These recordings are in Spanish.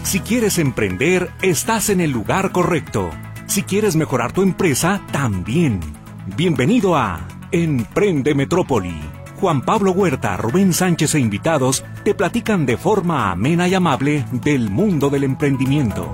Si quieres emprender, estás en el lugar correcto. Si quieres mejorar tu empresa, también. Bienvenido a Emprende Metrópoli. Juan Pablo Huerta, Rubén Sánchez e invitados te platican de forma amena y amable del mundo del emprendimiento.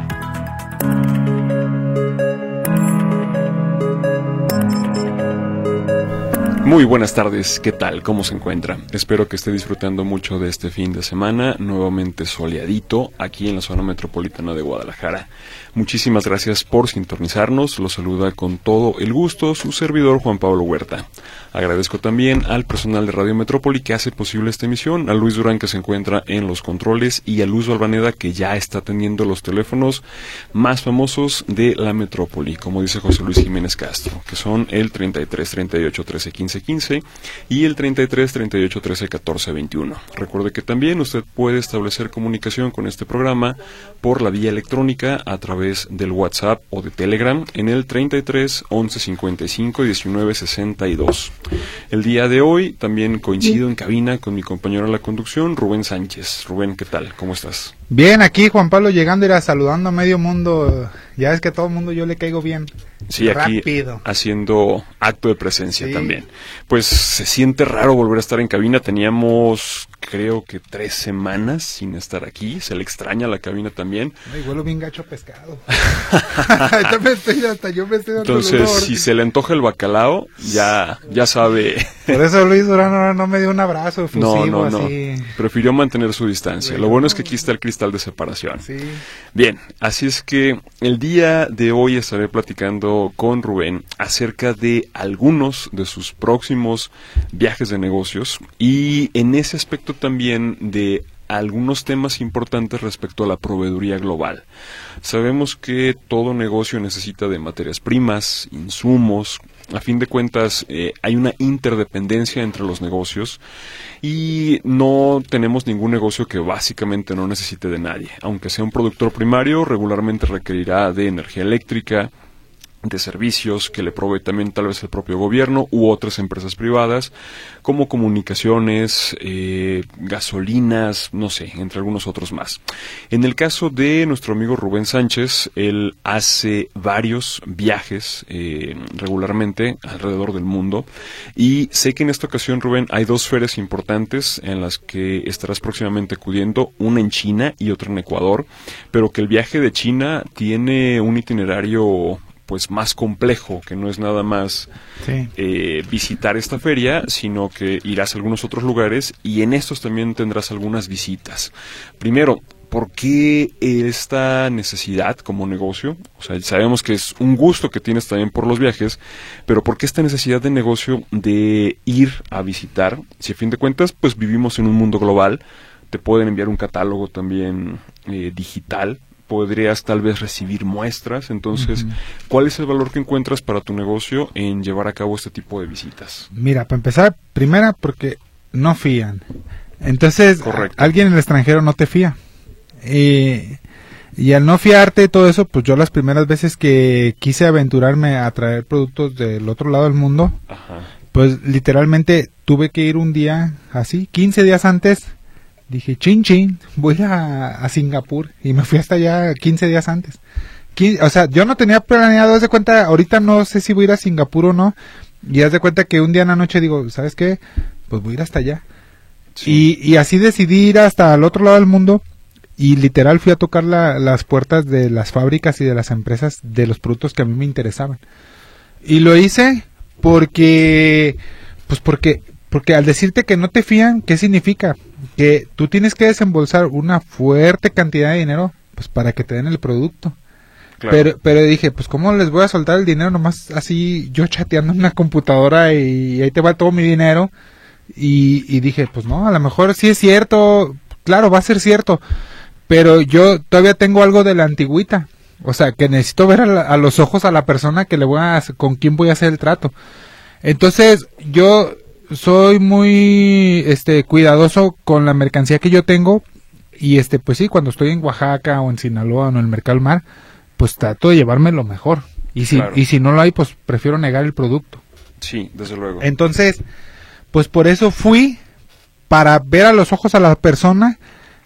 Muy buenas tardes, ¿qué tal? ¿Cómo se encuentra? Espero que esté disfrutando mucho de este fin de semana, nuevamente soleadito, aquí en la zona metropolitana de Guadalajara. Muchísimas gracias por sintonizarnos, los saluda con todo el gusto su servidor Juan Pablo Huerta. Agradezco también al personal de Radio Metrópoli que hace posible esta emisión, a Luis Durán que se encuentra en los controles y a Luz Valvaneda que ya está atendiendo los teléfonos más famosos de la metrópoli, como dice José Luis Jiménez Castro, que son el 33 38 13 15 15 y el 33 38 13 14 21. Recuerde que también usted puede establecer comunicación con este programa por la vía electrónica a través del WhatsApp o de Telegram en el 33 11 55 19 62. El día de hoy también coincido en cabina con mi compañero en la conducción, Rubén Sánchez. Rubén, ¿qué tal? ¿Cómo estás? Bien, aquí Juan Pablo llegando, irá saludando a medio mundo. Ya ves que a todo el mundo yo le caigo bien. Sí, aquí rápido, haciendo acto de presencia sí. También. Pues se siente raro volver a estar en cabina. Teníamos, creo que 3 semanas sin estar aquí. Se le extraña la cabina también. Ay, huelo bien gacho pescado. hasta yo me estoy dando Entonces, olor. Si se le antoja el bacalao, ya sabe. Por eso Luis Durán ahora no me dio un abrazo efusivo. No. Así. Prefirió mantener su distancia. Lo bueno es que aquí está el cristal de separación. Sí. Bien, así es que el día de hoy estaré platicando con Rubén acerca de algunos de sus próximos viajes de negocios y en ese aspecto también de algunos temas importantes respecto a la proveeduría global. Sabemos que todo negocio necesita de materias primas, insumos. A fin de cuentas, hay una interdependencia entre los negocios y no tenemos ningún negocio que básicamente no necesite de nadie. Aunque sea un productor primario, regularmente requerirá de energía eléctrica, de servicios que le provee también tal vez el propio gobierno u otras empresas privadas, como comunicaciones, gasolinas, no sé, entre algunos otros más. En el caso de nuestro amigo Rubén Sánchez, él hace varios viajes regularmente alrededor del mundo y sé que en esta ocasión, Rubén, hay 2 ferias importantes en las que estarás próximamente acudiendo, una en China y otra en Ecuador, pero que el viaje de China tiene un itinerario pues más complejo, que no es nada más visitar esta feria, sino que irás a algunos otros lugares y en estos también tendrás algunas visitas. Primero, ¿por qué esta necesidad como negocio? O sea, sabemos que es un gusto que tienes también por los viajes, pero ¿por qué esta necesidad de negocio de ir a visitar? Si a fin de cuentas, pues vivimos en un mundo global, te pueden enviar un catálogo también digital, podrías tal vez recibir muestras, entonces, ¿cuál es el valor que encuentras para tu negocio en llevar a cabo este tipo de visitas? Mira, para empezar, primera, porque no fían. Entonces, alguien en el extranjero no te fía. Y al no fiarte todo eso, pues yo las primeras veces que quise aventurarme a traer productos del otro lado del mundo, pues literalmente tuve que ir un día así, 15 días antes. Dije, chin, voy a Singapur y me fui hasta allá 15 días antes. O sea, yo no tenía planeado, haz de cuenta, ahorita no sé si voy a ir a Singapur o no, y haz de cuenta que un día en la noche digo, ¿sabes qué? Pues voy a ir hasta allá. Sí. Y así decidí ir hasta el otro lado del mundo y literal fui a tocar las puertas de las fábricas y de las empresas de los productos que a mí me interesaban. Y lo hice porque al decirte que no te fían, ¿qué significa? Que tú tienes que desembolsar una fuerte cantidad de dinero pues para que te den el producto. Claro. Pero dije, pues ¿cómo les voy a soltar el dinero nomás así yo chateando en una computadora y ahí te va todo mi dinero? Y dije, pues no, a lo mejor sí es cierto, claro, va a ser cierto, pero yo todavía tengo algo de la antigüita. O sea, que necesito ver a los ojos a la persona que con quien voy a hacer el trato. Entonces, yo soy muy cuidadoso con la mercancía que yo tengo y pues sí, cuando estoy en Oaxaca o en Sinaloa o en el Mercado del Mar, pues trato de llevarme lo mejor. Y si no lo hay, pues prefiero negar el producto. Sí, desde luego. Entonces, pues por eso fui, para ver a los ojos a la persona,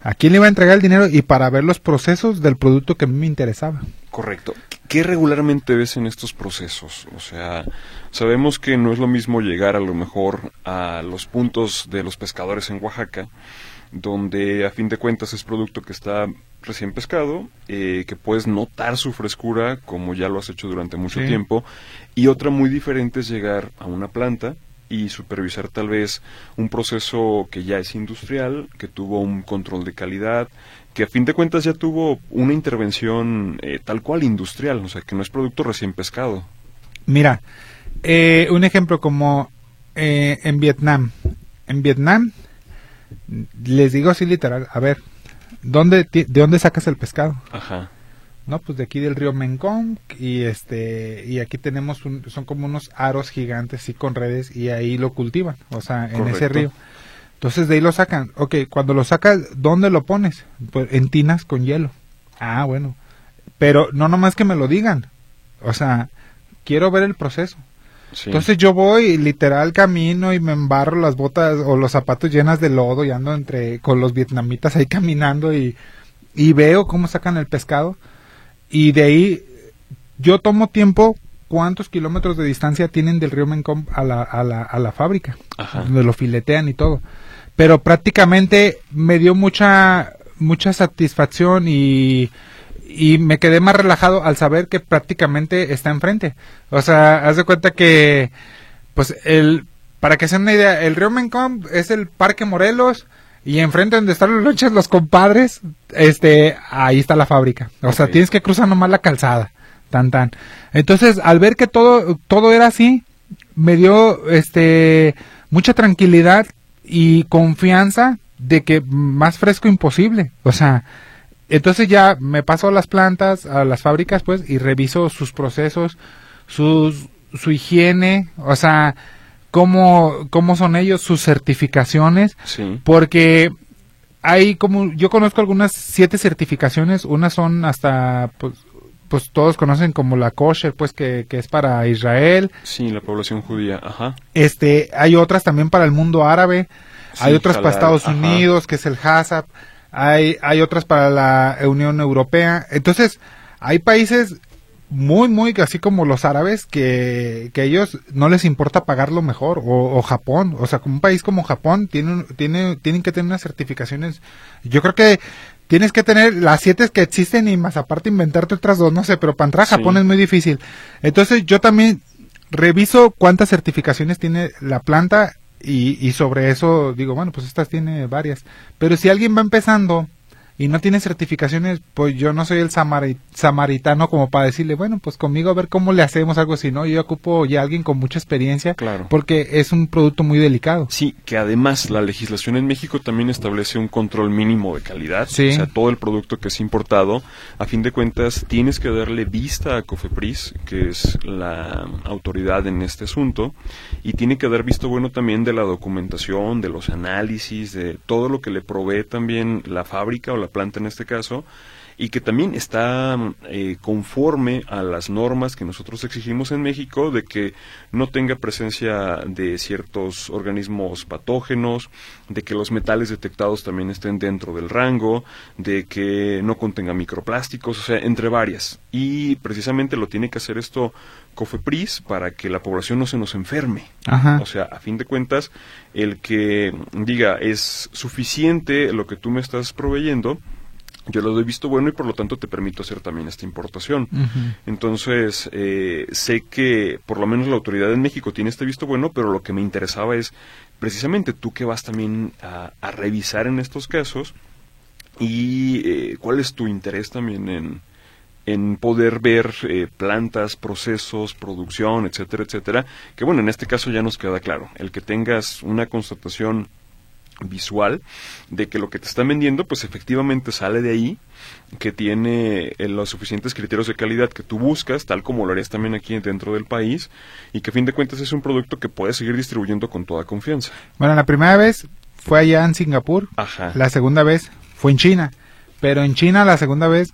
a quién le iba a entregar el dinero y para ver los procesos del producto que a mí me interesaba. Correcto. ¿Qué regularmente ves en estos procesos? O sea, sabemos que no es lo mismo llegar a lo mejor a los puntos de los pescadores en Oaxaca, donde a fin de cuentas es producto que está recién pescado, que puedes notar su frescura como ya lo has hecho durante mucho tiempo, y otra muy diferente es llegar a una planta y supervisar tal vez un proceso que ya es industrial, que tuvo un control de calidad, que a fin de cuentas ya tuvo una intervención tal cual industrial, o sea, que no es producto recién pescado. Mira, un ejemplo como en Vietnam. En Vietnam, les digo así literal, a ver, ¿de dónde sacas el pescado? Ajá. No, pues de aquí del río Mekong y aquí tenemos son como unos aros gigantes así con redes y ahí lo cultivan, o sea, en Correcto. ese río. Entonces de ahí lo sacan. Ok, cuando lo sacas, ¿dónde lo pones? Pues en tinas con hielo. Ah, bueno. Pero no nomás que me lo digan. O sea, quiero ver el proceso. Sí. Entonces yo voy literal camino y me embarro las botas o los zapatos llenas de lodo y ando con los vietnamitas ahí caminando y veo cómo sacan el pescado y de ahí yo tomo tiempo cuántos kilómetros de distancia tienen del río Mekong a la fábrica. Ajá. Donde lo filetean y todo. Pero prácticamente me dio mucha satisfacción y me quedé más relajado al saber que prácticamente está enfrente. O sea, haz de cuenta que, pues, para que se den una idea, el río Mekong es el Parque Morelos y enfrente donde están los lonches los compadres, ahí está la fábrica. O sea, tienes que cruzar nomás la calzada. Tan. Entonces, al ver que todo era así, me dio, mucha tranquilidad y confianza de que más fresco imposible. O sea, entonces ya me paso a las plantas, a las fábricas, pues, y reviso sus procesos, su higiene, o sea, cómo son ellos, sus certificaciones, Sí. porque hay yo conozco algunas 7 certificaciones, unas son hasta, pues todos conocen como la kosher, pues que es para Israel. Sí, la población judía, ajá. Hay otras también para el mundo árabe, Sí, hay otras para halal, Estados ajá. Unidos, que es el HACCP, hay otras para la Unión Europea. Entonces, hay países muy así como los árabes que ellos no les importa pagarlo mejor, o Japón, o sea, como un país como Japón tienen que tener unas certificaciones. Yo creo que tienes que tener las 7 que existen y más aparte inventarte otras 2, no sé, pero para entrar a Japón Sí. es muy difícil. Entonces yo también reviso cuántas certificaciones tiene la planta y sobre eso digo, bueno, pues estas tiene varias. Pero si alguien va empezando y no tiene certificaciones, pues yo no soy el samaritano como para decirle, bueno, pues conmigo a ver cómo le hacemos algo así, ¿no? Yo ocupo ya alguien con mucha experiencia, Claro. porque es un producto muy delicado. Sí, que además la legislación en México también establece un control mínimo de calidad. Sí. O sea, todo el producto que es importado, a fin de cuentas, tienes que darle vista a COFEPRIS, que es la autoridad en este asunto, y tiene que dar visto bueno también de la documentación, de los análisis, de todo lo que le provee también la fábrica o la planta en este caso, y que también está conforme a las normas que nosotros exigimos en México de que no tenga presencia de ciertos organismos patógenos, de que los metales detectados también estén dentro del rango, de que no contenga microplásticos, o sea, entre varias. Y precisamente lo tiene que hacer esto COFEPRIS para que la población no se nos enferme. Ajá. O sea, a fin de cuentas, el que diga es suficiente lo que tú me estás proveyendo, yo lo doy visto bueno y por lo tanto te permito hacer también esta importación. Uh-huh. Entonces, sé que por lo menos la autoridad en México tiene este visto bueno, pero lo que me interesaba es precisamente tú que vas también a revisar en estos casos y cuál es tu interés también en poder ver plantas, procesos, producción, etcétera, etcétera, que bueno, en este caso ya nos queda claro, el que tengas una constatación visual de que lo que te están vendiendo pues efectivamente sale de ahí, que tiene los suficientes criterios de calidad que tú buscas, tal como lo harías también aquí dentro del país, y que a fin de cuentas es un producto que puedes seguir distribuyendo con toda confianza. Bueno, la primera vez fue allá en Singapur, Ajá. La segunda vez fue en China, pero en China la segunda vez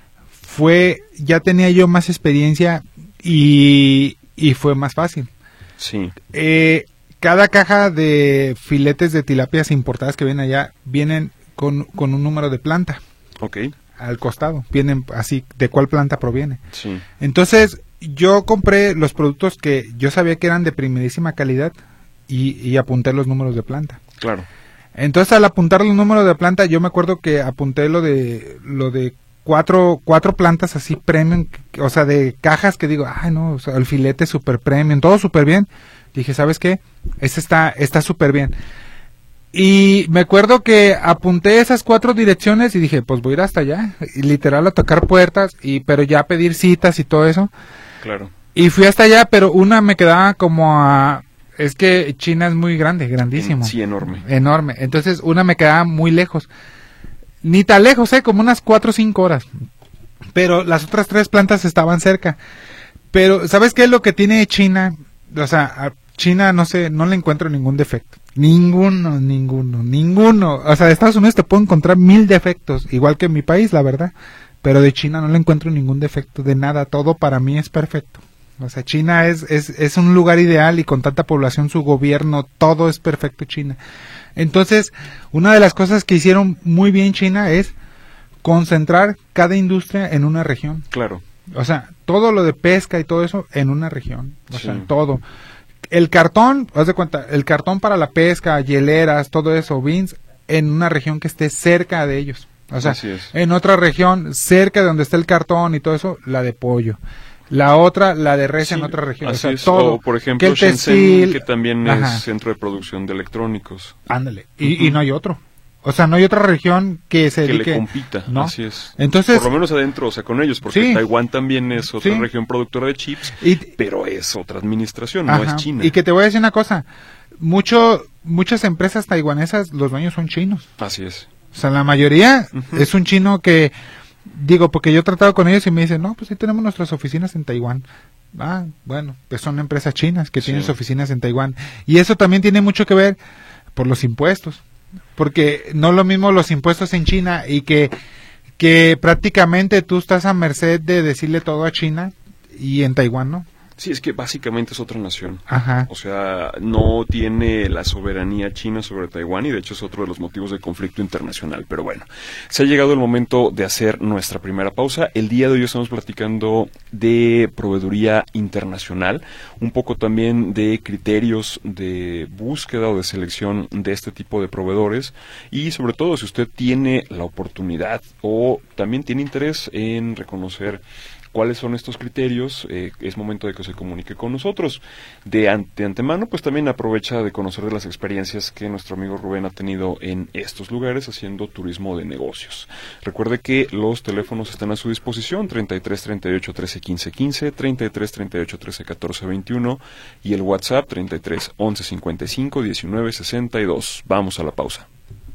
ya tenía yo más experiencia y fue más fácil. Sí. Cada caja de filetes de tilapias importadas que vienen allá vienen con un número de planta. Ok. Al costado, vienen así, de cuál planta proviene. Sí. Entonces, yo compré los productos que yo sabía que eran de primerísima calidad y apunté los números de planta. Claro. Entonces, al apuntar los números de planta, yo me acuerdo que apunté lo de cuatro plantas así premium, o sea, de cajas que digo, ay no, o sea, el filete super premium, todo súper bien. Dije, ¿sabes qué? Este está súper bien. Y me acuerdo que apunté esas 4 direcciones y dije, pues voy a ir hasta allá, y literal a tocar puertas, pero ya a pedir citas y todo eso. Claro. Y fui hasta allá, pero una me quedaba como a... Es que China es muy grande, grandísimo. Sí, enorme. Enorme. Entonces una me quedaba muy lejos. Ni tan lejos, como unas 4 o 5 horas. Pero las otras 3 plantas estaban cerca. Pero, ¿sabes qué es lo que tiene China? O sea, a China no le encuentro ningún defecto. Ninguno. O sea, de Estados Unidos te puedo encontrar 1000 defectos, igual que en mi país, la verdad. Pero de China no le encuentro ningún defecto, de nada. Todo para mí es perfecto. O sea, China es un lugar ideal y con tanta población, su gobierno, todo es perfecto China. Entonces, una de las cosas que hicieron muy bien China es concentrar cada industria en una región. Claro. O sea, todo lo de pesca y todo eso en una región. O Sí. sea, todo. El cartón, haz de cuenta, el cartón para la pesca, hieleras, todo eso, beans, en una región que esté cerca de ellos. O sea, Así es. en otra región, cerca de donde está el cartón y todo eso, la de pollo. La otra, la de res, Sí, en otra región. así O sea, es. todo. O, por ejemplo, que el Shenzhen, textil, que también ajá, es centro de producción de electrónicos. ándale. Y no hay otro. O sea, no hay otra región que se Que dedique... le compita, ¿no? así es. Entonces... Por lo menos adentro, o sea, con ellos, porque Sí. Taiwán también es otra Sí. región productora de chips, y, pero es otra administración, ajá, no es China. y que te voy a decir una cosa, muchas empresas taiwanesas, los dueños son chinos. Así es. O sea, la mayoría Ujú. es un chino que, digo, porque yo he tratado con ellos y me dicen, no, pues sí tenemos nuestras oficinas en Taiwán. Ah, bueno, pues son empresas chinas que tienen Sí. sus oficinas en Taiwán. Y eso también tiene mucho que ver por los impuestos. Porque no es lo mismo los impuestos en China y que prácticamente tú estás a merced de decirle todo a China y en Taiwán, ¿no? Sí, es que básicamente es otra nación. Ajá. O sea, no tiene la soberanía china sobre Taiwán y de hecho es otro de los motivos de conflicto internacional. Pero bueno, se ha llegado el momento de hacer nuestra primera pausa. El día de hoy estamos platicando de proveeduría internacional, un poco también de criterios de búsqueda o de selección de este tipo de proveedores y sobre todo si usted tiene la oportunidad o también tiene interés en reconocer cuáles son estos criterios, es momento de que se comunique con nosotros. De antemano, pues también aprovecha de conocer de las experiencias que nuestro amigo Rubén ha tenido en estos lugares haciendo turismo de negocios. Recuerde que los teléfonos están a su disposición, 33 38 13 15 15, 33 38 13 14 21 y el WhatsApp 33 11 55 19 62. Vamos a la pausa.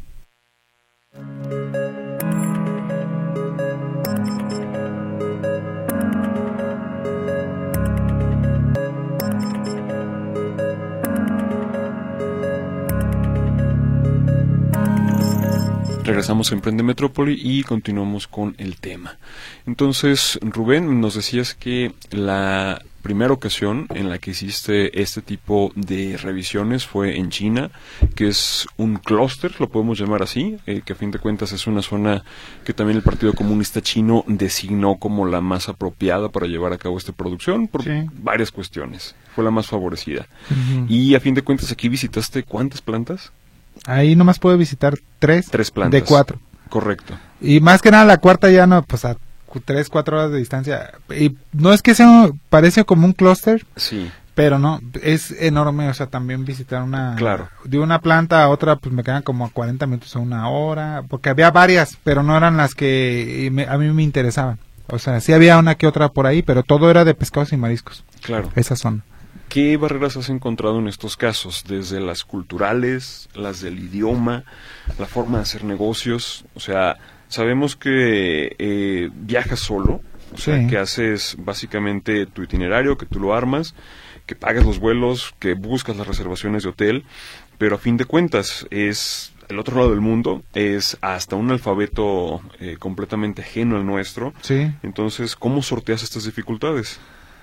Regresamos a Emprende Metrópoli y continuamos con el tema. Entonces, Rubén, nos decías que la primera ocasión en la que hiciste este tipo de revisiones fue en China, que es un clúster, lo podemos llamar así, que a fin de cuentas es una zona que también el Partido Comunista Chino designó como la más apropiada para llevar a cabo esta producción por varias cuestiones. Fue la más favorecida. Uh-huh. Y a fin de cuentas aquí visitaste ¿cuántas plantas? Ahí nomás puedo visitar 3 plantas. de 4. Correcto. Y más que nada la cuarta ya no, pues a 3-4 horas de distancia. Y no es que parece como un clúster, sí, pero no, es enorme. O sea, también visitar claro, de una planta a otra, pues me quedan como 40 minutos a una hora, porque había varias, pero no eran las que a mí me interesaban. O sea, sí había una que otra por ahí, pero todo era de pescados y mariscos. Claro. Esa zona. ¿Qué barreras has encontrado en estos casos? Desde las culturales, las del idioma, la forma de hacer negocios. O sea, sabemos que viajas solo, o sea, que haces básicamente tu itinerario, que tú lo armas, que pagas los vuelos, que buscas las reservaciones de hotel, pero a fin de cuentas es el otro lado del mundo, es hasta un alfabeto completamente ajeno al nuestro. Sí. Entonces, ¿cómo sorteas estas dificultades?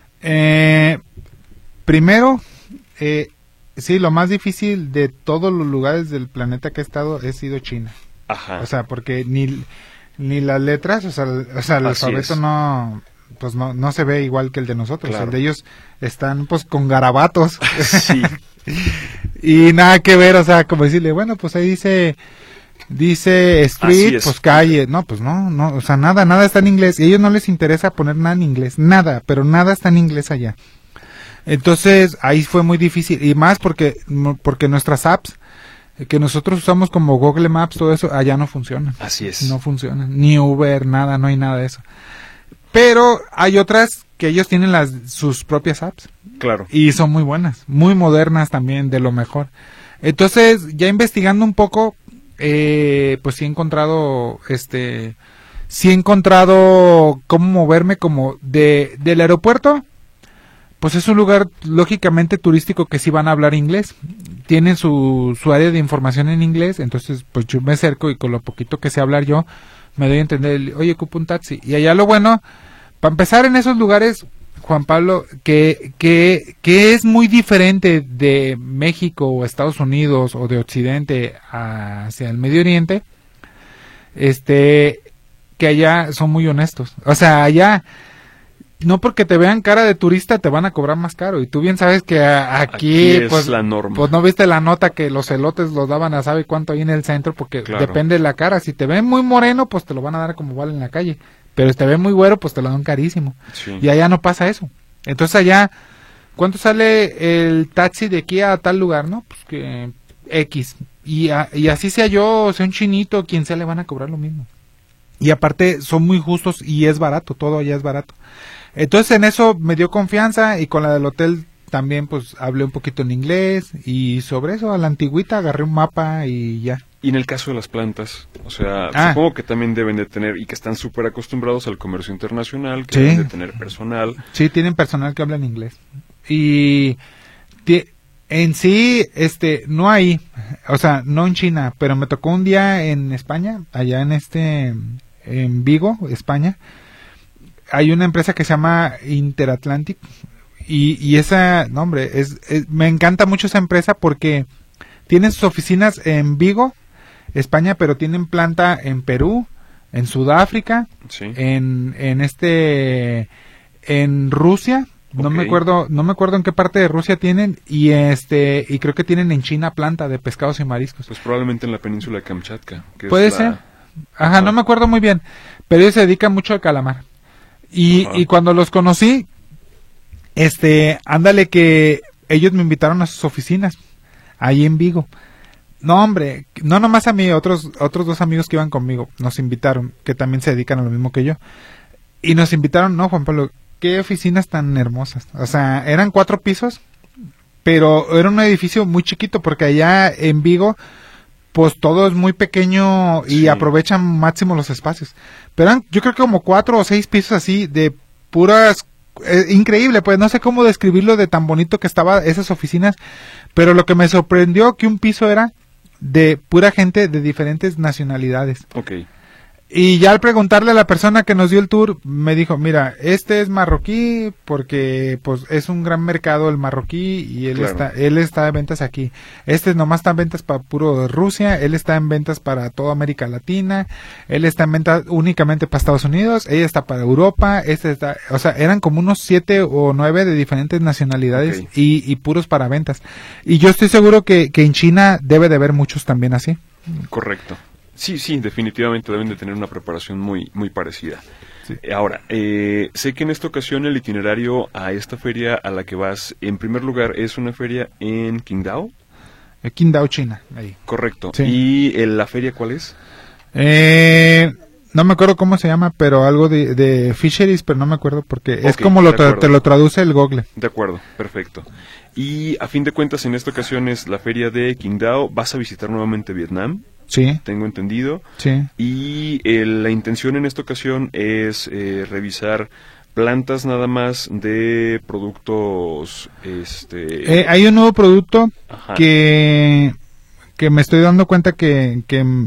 Primero, sí, lo más difícil de todos los lugares del planeta que he estado he sido China. Ajá. O sea, porque ni las letras, o sea el alfabeto no se ve igual que el de nosotros. Claro. El de ellos están pues con garabatos. Sí. Y nada que ver, o sea, como decirle, bueno, pues ahí dice street, pues calle. No, pues no, o sea, nada está en inglés. Y a ellos no les interesa poner nada en inglés, nada, pero nada está en inglés allá. Entonces, ahí fue muy difícil, y más porque nuestras apps que nosotros usamos como Google Maps, todo eso, allá no funcionan. Así es. No funcionan, ni Uber, nada, no hay nada de eso. Pero hay otras que ellos tienen sus propias apps. Claro. Y son muy buenas, muy modernas también, de lo mejor. Entonces, ya investigando un poco, pues sí he encontrado cómo moverme como del aeropuerto. Pues es un lugar lógicamente turístico que sí van a hablar inglés. Tienen su área de información en inglés, entonces pues yo me acerco y con lo poquito que sé hablar yo, me doy a entender, oye, ocupo un taxi. Y allá lo bueno, para empezar en esos lugares, Juan Pablo, que es muy diferente de México o Estados Unidos o de Occidente hacia el Medio Oriente, que allá son muy honestos. O sea, allá no porque te vean cara de turista te van a cobrar más caro, y tú bien sabes que aquí es pues la norma. Pues no viste la nota que los elotes los daban a sabe cuánto ahí en el centro, porque claro, depende de la cara. Si te ven muy moreno, pues te lo van a dar como vale en la calle, pero si te ven muy güero, pues te lo dan carísimo. Sí. Y allá no pasa eso. Entonces allá, ¿cuánto sale el taxi de aquí a tal lugar? No, pues que X. Y así sea yo, o sea un chinito, quien sea, le van a cobrar lo mismo. Y aparte son muy justos y es barato, todo allá es barato. Entonces en eso me dio confianza, y con la del hotel también pues hablé un poquito en inglés, y sobre eso a la antigüita agarré un mapa y ya. Y en el caso de las plantas, o sea, supongo que también deben de tener, y que están súper acostumbrados al comercio internacional, que deben de tener personal. Sí, tienen personal que habla en inglés. Y en sí, no hay, o sea, no en China, pero me tocó un día en España, allá en Vigo, España. Hay una empresa que se llama Interatlantic, y esa, no hombre, me encanta mucho esa empresa porque tienen sus oficinas en Vigo, España, pero tienen planta en Perú, en Sudáfrica, sí, en Rusia, okay. no me acuerdo en qué parte de Rusia tienen, y creo que tienen en China planta de pescados y mariscos. Pues probablemente en la península de Kamchatka. Puede ser. Ajá, no me acuerdo muy bien, pero ellos se dedican mucho al calamar. Y cuando los conocí, ándale que ellos me invitaron a sus oficinas, ahí en Vigo. No, hombre, no nomás a mí, otros dos amigos que iban conmigo, nos invitaron, que también se dedican a lo mismo que yo. Y nos invitaron, no, Juan Pablo, qué oficinas tan hermosas. O sea, eran 4 pisos, pero era un edificio muy chiquito, porque allá en Vigo, pues todo es muy pequeño y aprovechan máximo los espacios. Pero eran, yo creo que como 4 o 6 pisos así de puras, increíble, pues no sé cómo describirlo de tan bonito que estaba esas oficinas, pero lo que me sorprendió que un piso era de pura gente de diferentes nacionalidades. Okay. Y ya al preguntarle a la persona que nos dio el tour, me dijo, mira, este es marroquí porque pues es un gran mercado el marroquí, y él está en ventas aquí. Nomás está en ventas para puro de Rusia, él está en ventas para toda América Latina, él está en ventas únicamente para Estados Unidos, ella está para Europa, o sea, eran como unos 7 o 9 de diferentes nacionalidades, okay. y puros para ventas. Y yo estoy seguro que en China debe de haber muchos también así. Correcto. Sí, definitivamente deben de tener una preparación muy, muy parecida. Sí. Ahora, sé que en esta ocasión el itinerario a esta feria a la que vas, en primer lugar, es una feria en Qingdao. Qingdao, China. Ahí. Correcto. Sí. ¿Y la feria cuál es? No me acuerdo cómo se llama, pero algo de fisheries, pero no me acuerdo porque es Okay, como te lo traduce el Google. De acuerdo, perfecto. Y a fin de cuentas, en esta ocasión es la feria de Qingdao. ¿Vas a visitar nuevamente Vietnam? Sí. Tengo entendido. Sí. Y la intención en esta ocasión es revisar plantas nada más de productos. Hay un nuevo producto que me estoy dando cuenta que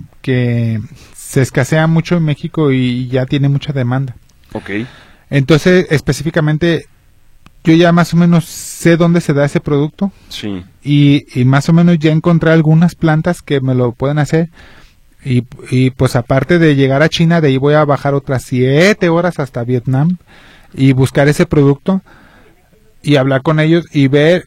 se escasea mucho en México y ya tiene mucha demanda. Okay. Entonces, específicamente, yo ya más o menos sé dónde se da ese producto. Sí. Y más o menos ya encontré algunas plantas que me lo pueden hacer. Y pues aparte de llegar a China, de ahí voy a bajar otras 7 horas hasta Vietnam y buscar ese producto y hablar con ellos y ver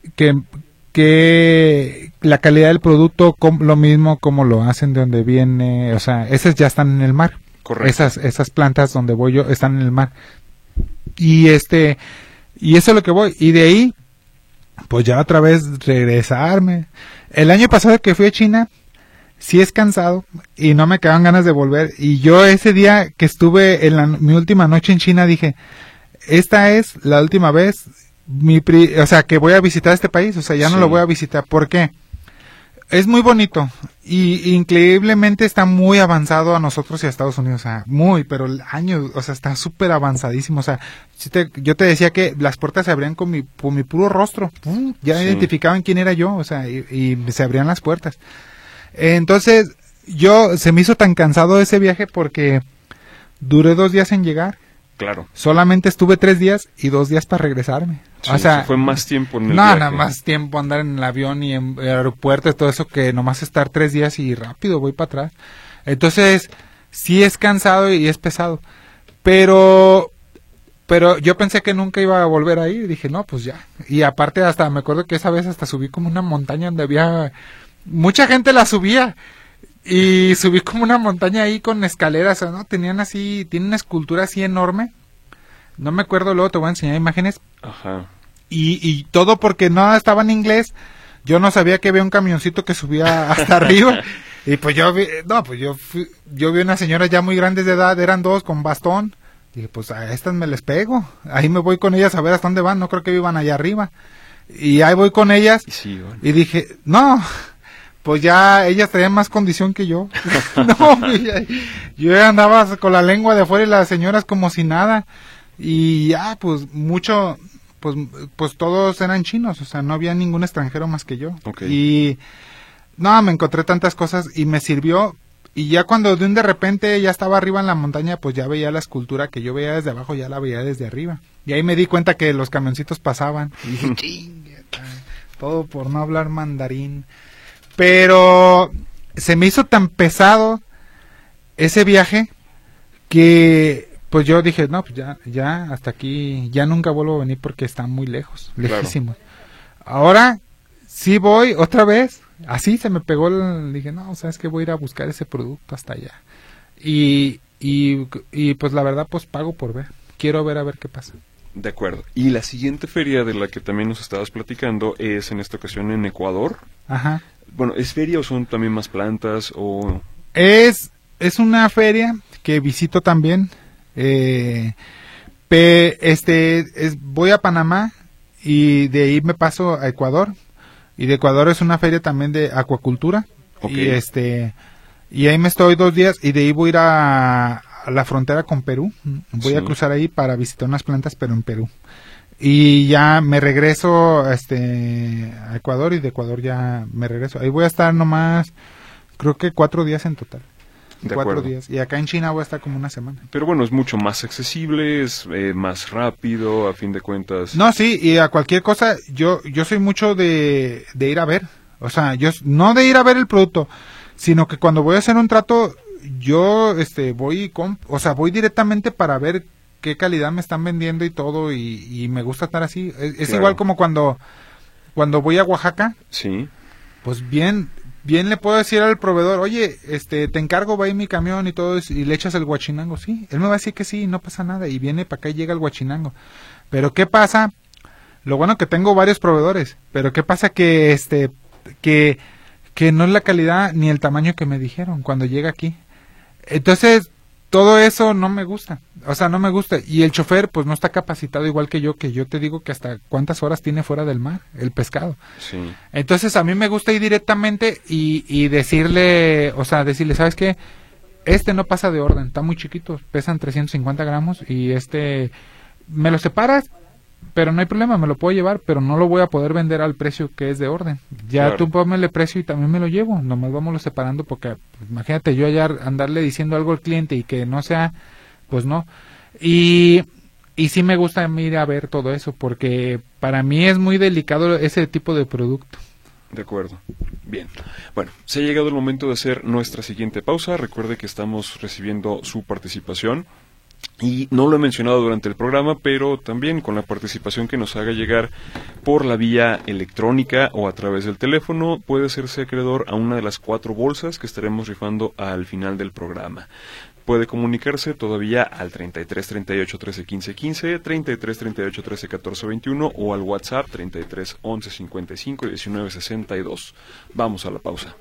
que la calidad del producto, lo mismo como lo hacen de donde viene, o sea, esas ya están en el mar. Correcto. Esas plantas donde voy yo están en el mar. Y y eso es lo que voy. Y de ahí, pues ya otra vez regresarme. El año pasado que fui a China, sí es cansado y no me quedaban ganas de volver. Y yo ese día que estuve mi última noche en China dije, esta es la última vez o sea, que voy a visitar este país. O sea, ya no lo voy a visitar. ¿Por qué? Es muy bonito y increíblemente está muy avanzado a nosotros y a Estados Unidos, o sea, pero el año, o sea, está súper avanzadísimo, o sea, yo te decía que las puertas se abrían con mi puro rostro, ya identificaban quién era yo, o sea, y se abrían las puertas. Entonces, se me hizo tan cansado ese viaje porque duré 2 días en llegar. Claro. Solamente estuve 3 días y 2 días para regresarme. Sí, o sea, fue más tiempo en el viaje. Nada más tiempo andar en el avión y en el aeropuerto y todo eso que nomás estar 3 días y rápido voy para atrás. Entonces, sí es cansado y es pesado. Pero yo pensé que nunca iba a volver a ir. Dije, no, pues ya. Y aparte hasta me acuerdo que esa vez hasta subí como una montaña donde había... Mucha gente la subía. Y subí como una montaña ahí con escaleras, ¿no? Tienen una escultura así enorme. No me acuerdo, luego te voy a enseñar imágenes. Ajá. Y todo porque no estaba en inglés. Yo no sabía que había un camioncito que subía hasta arriba. Y pues yo vi unas señoras ya muy grandes de edad, eran 2 con bastón. Dije, pues a estas me les pego. Ahí me voy con ellas a ver hasta dónde van. No creo que vivan allá arriba. Y ahí voy con ellas. Sí, bueno. Y dije, no... Pues ya ellas traían más condición que yo. No, yo andaba con la lengua de fuera y las señoras como si nada. Y ya, pues pues todos eran chinos, o sea, no había ningún extranjero más que yo. Okay. Y no, me encontré tantas cosas y me sirvió. Y ya cuando de repente ya estaba arriba en la montaña, pues ya veía la escultura que yo veía desde abajo, ya la veía desde arriba. Y ahí me di cuenta que los camioncitos pasaban. Y dije, chingueta, todo por no hablar mandarín. Pero se me hizo tan pesado ese viaje que pues yo dije, no, pues ya hasta aquí, ya nunca vuelvo a venir porque está muy lejos, lejísimos. Claro. Ahora sí voy otra vez, así se me pegó, dije, no, sabes que voy a ir a buscar ese producto hasta allá. Y pues la verdad, pues pago por ver, quiero ver a ver qué pasa. De acuerdo. Y la siguiente feria de la que también nos estabas platicando es en esta ocasión en Ecuador. Ajá. Bueno, ¿es feria o son también más plantas o...? Es una feria que visito también. Voy a Panamá y de ahí me paso a Ecuador. Y de Ecuador es una feria también de acuacultura. Okay. Y ahí me estoy 2 días y de ahí voy a ir a la frontera con Perú. Voy a cruzar ahí para visitar unas plantas, pero en Perú. Y ya me regreso a Ecuador y de Ecuador ya me regreso. Ahí voy a estar nomás, creo que 4 días en total. De 4 acuerdo. días. Y acá en China voy a estar como una semana. Pero bueno, es mucho más accesible, es más rápido, a fin de cuentas. No, sí, y a cualquier cosa, yo soy mucho de ir a ver. O sea, yo no de ir a ver el producto, sino que cuando voy a hacer un trato, yo voy directamente para ver qué calidad me están vendiendo y todo, y me gusta estar así. Es claro. Igual como cuando voy a Oaxaca. Sí. Pues bien le puedo decir al proveedor, oye, te encargo, va ahí mi camión y todo eso, y le echas el guachinango. Sí, él me va a decir que sí, no pasa nada, y viene para acá y llega el guachinango. Pero ¿qué pasa? Lo bueno que tengo varios proveedores, pero ¿qué pasa? Que no es la calidad ni el tamaño que me dijeron cuando llega aquí. Entonces, todo eso no me gusta, o sea, no me gusta. Y el chofer, pues, no está capacitado igual que yo te digo que hasta cuántas horas tiene fuera del mar el pescado. Sí. Entonces, a mí me gusta ir directamente y decirle, ¿sabes qué? No pasa de orden, está muy chiquito, pesan 350 gramos y me lo separas, pero no hay problema, me lo puedo llevar, pero no lo voy a poder vender al precio que es de orden. Ya claro. Tú ponme el precio y también me lo llevo, nomás vámonos separando porque pues, imagínate yo allá andarle diciendo algo al cliente y que no sea, pues no. Y sí me gusta ir a ver todo eso porque para mí es muy delicado ese tipo de producto. De acuerdo. Bien. Bueno, se ha llegado el momento de hacer nuestra siguiente pausa. Recuerde que estamos recibiendo su participación. Y no lo he mencionado durante el programa, pero también con la participación que nos haga llegar por la vía electrónica o a través del teléfono, puede hacerse acreedor a una de las 4 bolsas que estaremos rifando al final del programa. Puede comunicarse todavía al 33 38 13 15 15, 33 38 13 14 21 o al WhatsApp 33 11 55 19 62. Vamos a la pausa.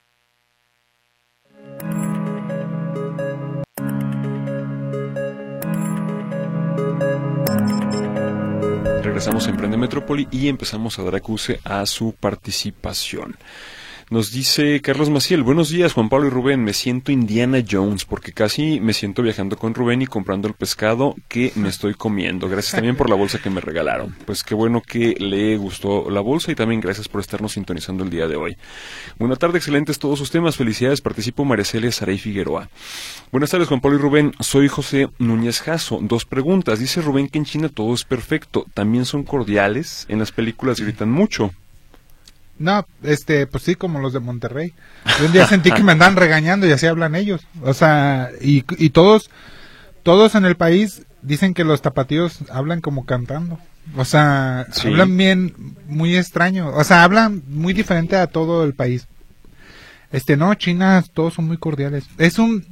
Regresamos a Emprende Metrópoli y empezamos a dar acuse a su participación. Nos dice Carlos Maciel, buenos días Juan Pablo y Rubén, me siento Indiana Jones porque casi me siento viajando con Rubén y comprando el pescado que me estoy comiendo. Gracias también por la bolsa que me regalaron. Pues qué bueno que le gustó la bolsa y también gracias por estarnos sintonizando el día de hoy. Buenas tardes, excelentes todos sus temas, felicidades, participo María Celia Saray Figueroa. Buenas tardes Juan Pablo y Rubén, soy José Núñez Jasso. 2 preguntas, dice Rubén que en China todo es perfecto, ¿también son cordiales? En las películas gritan mucho. No, pues sí, como los de Monterrey. Yo un día sentí que me andaban regañando y así hablan ellos. O sea, y todos en el país dicen que los tapatíos hablan como cantando. O sea, sí. Hablan bien, muy extraño. O sea, hablan muy diferente a todo el país. No, China, todos son muy cordiales. Es un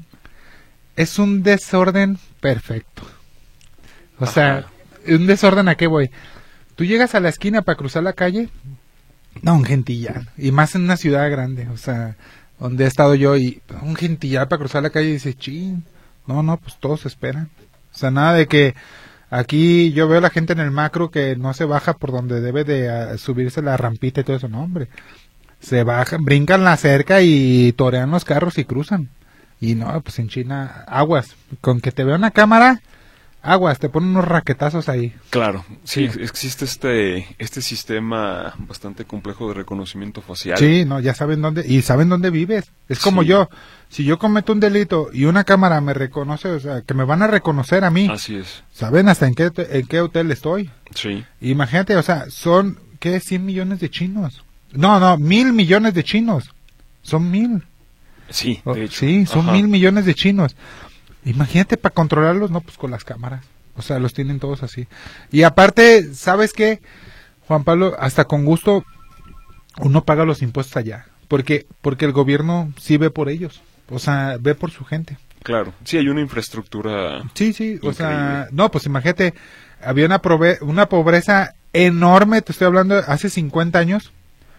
desorden perfecto. O sea, un desorden, ¿a qué voy? Tú llegas a la esquina para cruzar la calle. No, un gentillar, y más en una ciudad grande, o sea, donde he estado yo, y un gentillar para cruzar la calle y dice, chin, no, pues todos esperan, o sea, nada de que aquí yo veo a la gente en el macro que no se baja por donde debe de subirse la rampita y todo eso, no, hombre, se bajan, brincan la cerca y torean los carros y cruzan, y no, pues en China, aguas, con que te vea una cámara, aguas, te ponen unos raquetazos ahí. Claro, sí, existe este sistema bastante complejo de reconocimiento facial. Sí, no, ya saben dónde vives. Es como yo, si yo cometo un delito y una cámara me reconoce, o sea, que me van a reconocer a mí. Así es. Saben hasta en qué hotel estoy. Sí. Imagínate, o sea, son, ¿qué? 100 millones de chinos. No, 1,000 millones de chinos. Son 1,000. Sí, de hecho. Sí, son 1,000 millones de chinos. Imagínate para controlarlos, no, pues con las cámaras. O sea, los tienen todos así. Y aparte, ¿sabes qué? Juan Pablo, hasta con gusto uno paga los impuestos allá. Porque el gobierno sí ve por ellos. O sea, ve por su gente. Claro, sí hay una infraestructura. Sí, increíble. O sea, no, pues imagínate, había una pobreza enorme, te estoy hablando hace 50 años.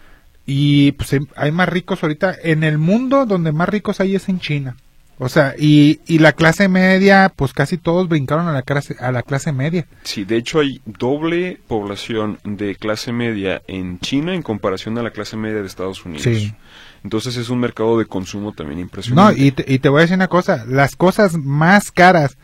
Y pues hay más ricos ahorita. En el mundo donde más ricos hay es en China. O sea, y la clase media, pues casi todos brincaron a la clase media. Sí, de hecho hay doble población de clase media en China en comparación a la clase media de Estados Unidos. Sí. Entonces es un mercado de consumo también impresionante. No, y te voy a decir una cosa, las cosas más caras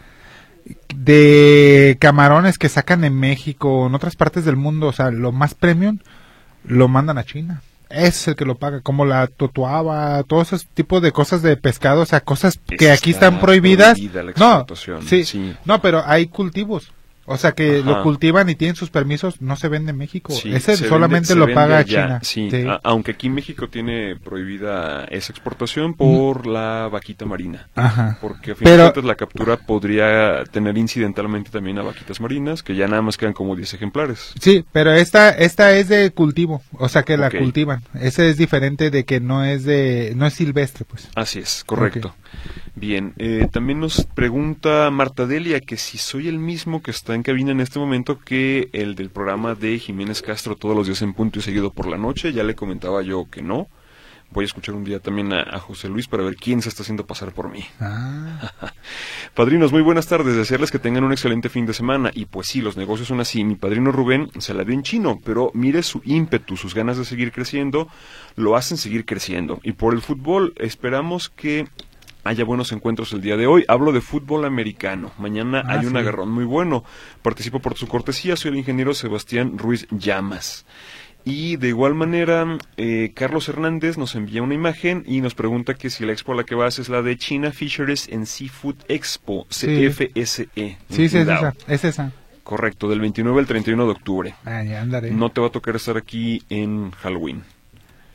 de camarones que sacan en México o en otras partes del mundo, o sea, lo más premium, lo mandan a China. Es el que lo paga, como la totuaba, todos esos tipos de cosas de pescado, o sea, cosas que aquí están prohibidas. No, sí, no, pero hay cultivos, o sea, que lo cultivan y tienen sus permisos, no se vende en México. Sí, ese solamente lo paga China. Sí. Aunque aquí México tiene prohibida esa exportación por la vaquita marina. Ajá. Porque a fin de cuentas la captura podría tener incidentalmente también a vaquitas marinas, que ya nada más quedan como 10 ejemplares. Sí, pero esta es de cultivo, o sea que la cultivan. Ese es diferente de que no es silvestre, pues. Así es, correcto. Bien, también nos pregunta Marta Delia que si soy el mismo que está en cabina en este momento que el del programa de Jiménez Castro todos los días en punto y seguido por la noche. Ya le comentaba yo que no. Voy a escuchar un día también a José Luis para ver quién se está haciendo pasar por mí. Padrinos, muy buenas tardes. Desearles que tengan un excelente fin de semana. Y pues sí, los negocios son así. Mi padrino Rubén se la dio en chino, pero mire su ímpetu, sus ganas de seguir creciendo, lo hacen seguir creciendo. Y por el fútbol, esperamos que haya buenos encuentros el día de hoy. Hablo de fútbol americano. Mañana hay un agarrón muy bueno. Participo por su cortesía. Soy el ingeniero Sebastián Ruiz Llamas. Y de igual manera, Carlos Hernández nos envía una imagen y nos pregunta que si la expo a la que vas es la de China Fisheries and Seafood Expo, CFSE. Sí, es esa. Correcto, del 29 al 31 de octubre. Ya andaré. No te va a tocar estar aquí en Halloween.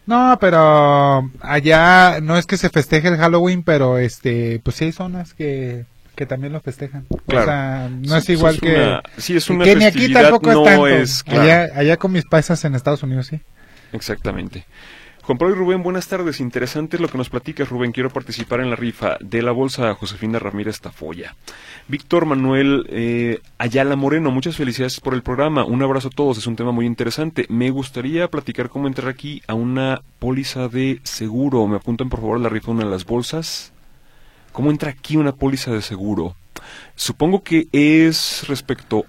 No, pero allá no es que se festeje el Halloween, pero pues sí hay zonas que también lo festejan. Claro. O sea, no es igual que... Sí, es una que ni aquí tampoco no es tanto. Es, claro. Allá con mis paisas en Estados Unidos, sí. Exactamente. Juan Pablo y Rubén, buenas tardes. Interesante lo que nos platicas, Rubén. Quiero participar en la rifa de la bolsa Josefina Ramírez Tafoya. Víctor Manuel Ayala Moreno, muchas felicidades por el programa. Un abrazo a todos, es un tema muy interesante. Me gustaría platicar cómo entrar aquí a una póliza de seguro. ¿Me apuntan por favor a la rifa una de las bolsas? ¿Cómo entra aquí una póliza de seguro? Supongo que es respecto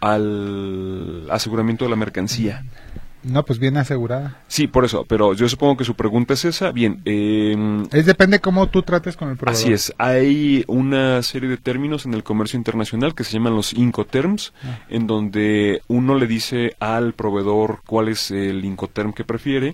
al aseguramiento de la mercancía. No, pues bien asegurada. Sí, por eso, pero yo supongo que su pregunta es esa. Bien, depende cómo tú trates con el proveedor. Así es, hay una serie de términos en el comercio internacional que se llaman los Incoterms, en donde uno le dice al proveedor cuál es el Incoterm que prefiere